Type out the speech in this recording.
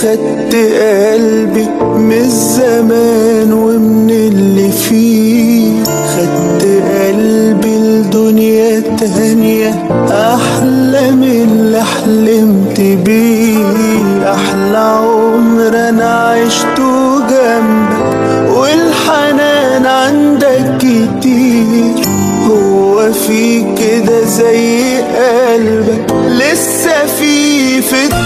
خدت قلبي من الزمان ومن اللي فيه، خدت قلبي لدنيا تانية أحلى من اللي حلمت بيه. أحلى عمر أنا عشته جنبك والحنان عندك كتير. هو في كده زي قلبك لسه في